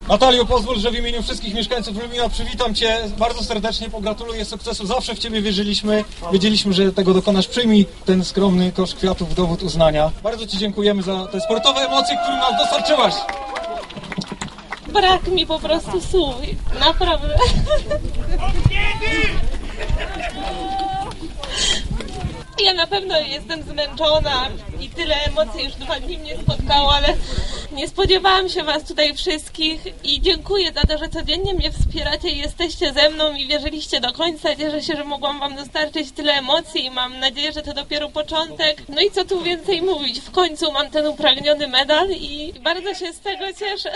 Natalio, pozwól, że w imieniu wszystkich mieszkańców Lubina przywitam Cię bardzo serdecznie, pogratuluję sukcesu. Zawsze w Ciebie wierzyliśmy, wiedzieliśmy, że tego dokonasz. Przyjmij ten skromny kosz kwiatów w dowód uznania. Bardzo Ci dziękujemy za te sportowe emocje, które nam dostarczyłaś. Brak mi po prostu słów, naprawdę. Ja na pewno jestem zmęczona i tyle emocji już 2 dni mnie spotkało, ale nie spodziewałam się Was tutaj wszystkich i dziękuję za to, że codziennie mnie wspieracie i jesteście ze mną i wierzyliście do końca. Cieszę się, że mogłam Wam dostarczyć tyle emocji i mam nadzieję, że to dopiero początek. No i co tu więcej mówić, w końcu mam ten upragniony medal i bardzo się z tego cieszę.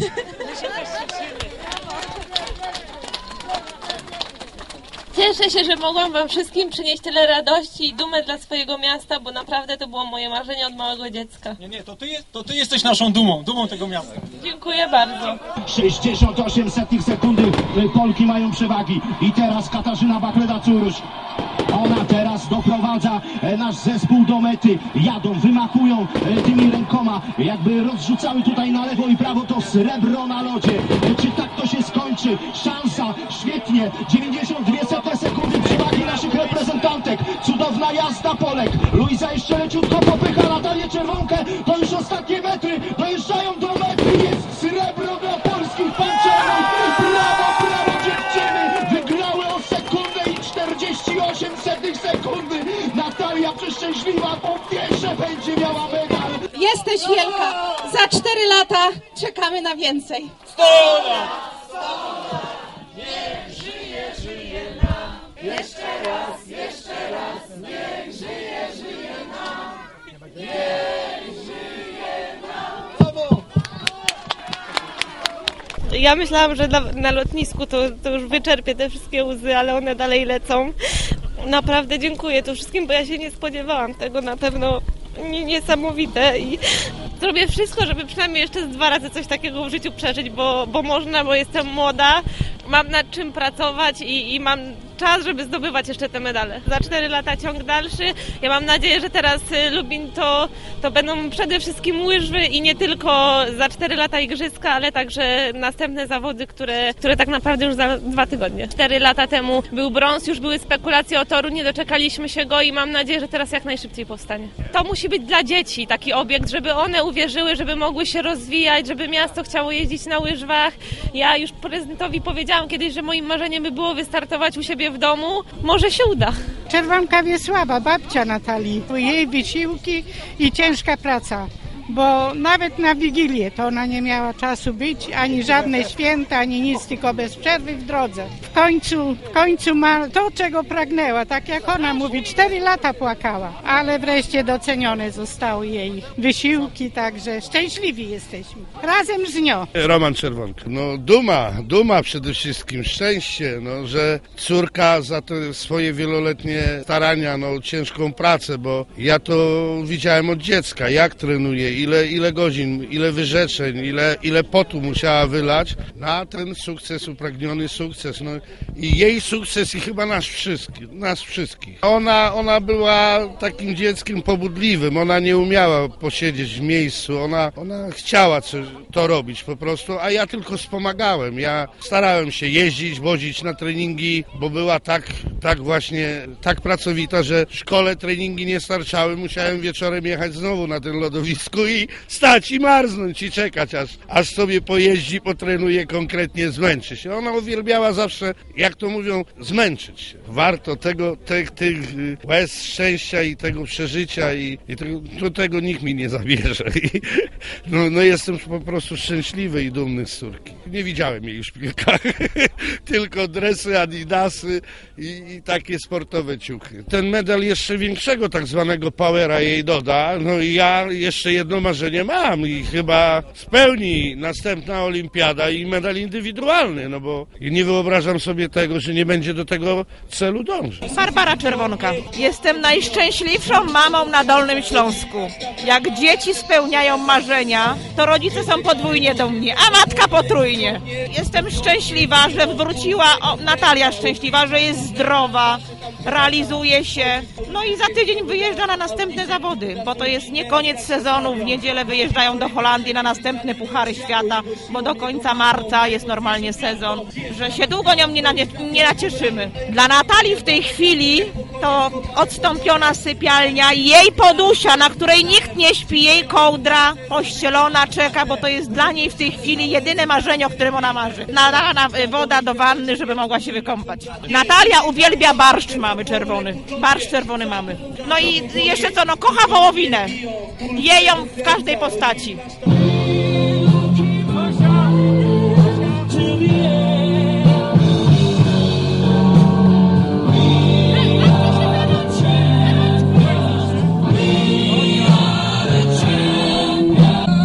Cieszę się, że mogłam Wam wszystkim przynieść tyle radości i dumę dla swojego miasta, bo naprawdę to było moje marzenie od małego dziecka. Nie, to Ty jesteś naszą dumą tego miasta. Dziękuję bardzo. 68 sekundy Polki mają przewagi i teraz Katarzyna Bakleda-Curuś. Ona teraz doprowadza nasz zespół do mety. Jadą, wymachują tymi rękoma, jakby rozrzucały tutaj na lewo i prawo to srebro na lodzie. Czy tak to się skończy? Szansa, świetnie, 92 sekundy przewagi naszych reprezentantek. Cudowna jazda Polek. Luiza jeszcze leciutko popycha Natalię Czerwonkę. To już ostatnie metry, dojeżdżają do mety. Jest srebro dla polskich pancerów. Brawo dziewczyny, wygrały o sekundę i 48 sekundy. Natalia przeszczęśliwa, po pierwsze będzie miała medal. Jesteś wielka. Za 4 lata czekamy na więcej. 100 lat! Niech żyje nam. Jeszcze raz, niech żyje nam. Niech żyje nam. Ja myślałam, że na lotnisku to już wyczerpię te wszystkie łzy, ale one dalej lecą. Naprawdę dziękuję tu wszystkim, bo ja się nie spodziewałam tego, na pewno niesamowite i zrobię wszystko, żeby przynajmniej jeszcze 2 razy coś takiego w życiu przeżyć, bo można, bo jestem młoda, mam nad czym pracować i mam czas, żeby zdobywać jeszcze te medale. Za 4 lata ciąg dalszy. Ja mam nadzieję, że teraz Lubin to będą przede wszystkim łyżwy i nie tylko za 4 lata igrzyska, ale także następne zawody, które tak naprawdę już za 2 tygodnie. 4 lata temu był brąz, już były spekulacje o toru, nie doczekaliśmy się go i mam nadzieję, że teraz jak najszybciej powstanie. To musi być dla dzieci taki obiekt, żeby one uwierzyły, żeby mogły się rozwijać, żeby miasto chciało jeździć na łyżwach. Ja już prezydentowi powiedziałam kiedyś, że moim marzeniem by było wystartować u siebie w domu. Może się uda. Czerwonka Wiesława, babcia Natalii. Jej wysiłki i ciężka praca. Bo nawet na Wigilię to ona nie miała czasu być, ani żadne święta, ani nic, tylko bez przerwy w drodze. W końcu ma to, czego pragnęła, tak jak ona mówi, 4 lata płakała, ale wreszcie docenione zostały jej wysiłki, także szczęśliwi jesteśmy. Razem z nią. Roman Czerwonka. No duma przede wszystkim, szczęście, no, że córka za te swoje wieloletnie starania, no ciężką pracę, bo ja to widziałem od dziecka, jak trenuje, ile godzin, ile wyrzeczeń, ile potu musiała wylać na ten sukces, upragniony sukces. No i jej sukces i chyba nas wszystkich. Ona była takim dzieckiem pobudliwym, ona nie umiała posiedzieć w miejscu, ona chciała to robić po prostu, a ja tylko wspomagałem. Ja starałem się jeździć, wozić na treningi, bo była tak pracowita, że w szkole treningi nie starczały, musiałem wieczorem jechać znowu na tym lodowisku i stać i marznąć i czekać, aż sobie pojeździ, potrenuje konkretnie, zmęczy się. Ona uwielbiała zawsze, jak to mówią, zmęczyć się. Warto tych łez szczęścia i tego przeżycia i tego nikt mi nie zabierze. No jestem po prostu szczęśliwy i dumny z córki. Nie widziałem jej w szpilkach, tylko dresy, adidasy i takie sportowe ciuchy. Ten medal jeszcze większego tak zwanego powera jej doda, no i ja jeszcze jedno marzenie mam i chyba spełni następna olimpiada i medal indywidualny, no bo nie wyobrażam sobie tego, że nie będzie do tego celu dążyć. Barbara Czerwonka. Jestem najszczęśliwszą mamą na Dolnym Śląsku. Jak dzieci spełniają marzenia, to rodzice są podwójnie dumni, a matka potrójnie. Jestem szczęśliwa, że wróciła, Natalia szczęśliwa, że jest zdrowa, realizuje się. No i za tydzień wyjeżdża na następne zawody, bo to jest nie koniec sezonu. W niedzielę wyjeżdżają do Holandii na następne Puchary Świata, bo do końca marca jest normalnie sezon, że się długo nią nie nacieszymy. Dla Natalii w tej chwili to odstąpiona sypialnia, jej podusia, na której nikt nie śpi, jej kołdra pościelona czeka, bo to jest dla niej w tej chwili jedyne marzenie, o którym ona marzy. Nalana woda do wanny, żeby mogła się wykąpać. Natalia uwielbia barszcz mamy czerwony. Barszcz czerwony mamy. No i jeszcze co, no kocha wołowinę. Je ją w każdej postaci.